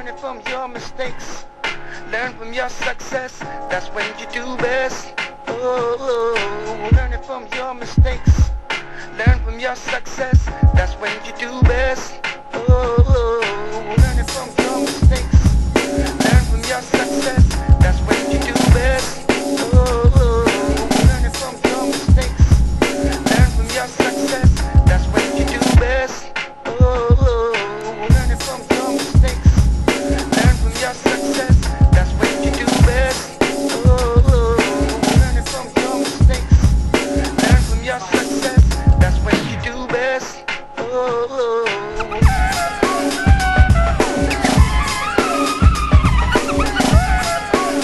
learning from your mistakes. Learn from your success, that's when you do best. Oh, learning from your mistakes. Learn from your success, that's when you do best.